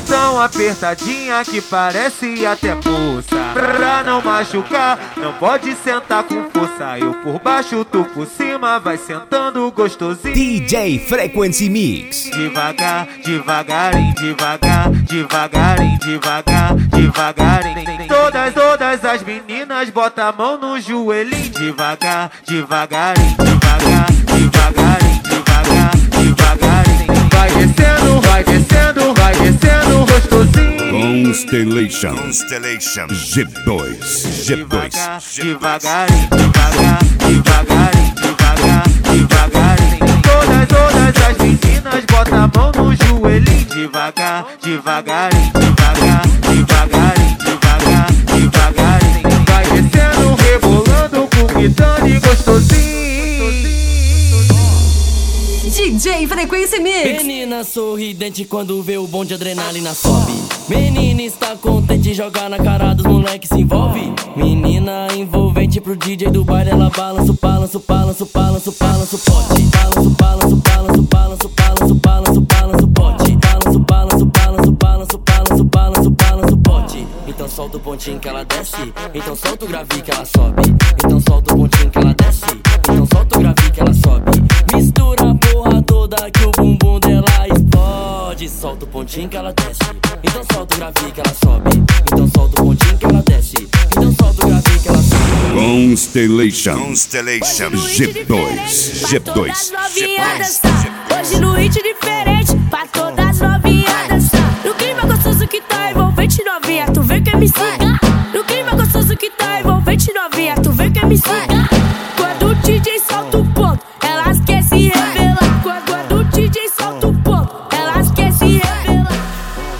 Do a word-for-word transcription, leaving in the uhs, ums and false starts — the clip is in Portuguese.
tão apertadinha que parece até poça. Pra não machucar, não pode sentar com força. Eu por baixo, tu por cima, vai sentando gostosinho. D J Frequency Mix. Devagar, devagarinho, devagar, devagarinho, devagar, devagarinho. Todas, todas as meninas bota a mão no joelhinho. Devagar, devagarinho, devagar, devagarinho, devagar, devagarinho. Vai descendo, vai descendo, vai descendo gostosinho. Constellation. Constellation. G dois. G dois. Devagarinho, devagar, devagarinho, devagar, devagarinho. Todas, todas as meninas bota a mão no joelhinho. Devagar, devagarinho, devagar, devagarinho, devagar, devagarinho. Vai descendo, rebolando, cuquitando e gostosinho. D J Frequency Mix. Menina sorridente quando vê o bom de adrenalina sobe. Menina está contente, jogar na cara dos moleque se envolve. Menina envolvente pro D J do baile, ela balança, balança, balança, balança, balança o pote. Balança, balança, balança, balança, balança, balança, balança o pote. Balança, balança, balança, balança, balança, balança, balança o pote. Então solta o pontinho que ela desce. Então solta o gravi que ela sobe. Então solta o pontinho que ela desce. Então solta o gravi que ela sobe. Mistura a porra toda que o bumbum dela explode. Solta o pontinho que ela desce. Então solta o gravi que ela sobe. Então solta o pontinho que ela desce. Então solta o gravi que ela sobe. Constellation. Constellation. G dois. G dois. Hoje no hit diferente, pra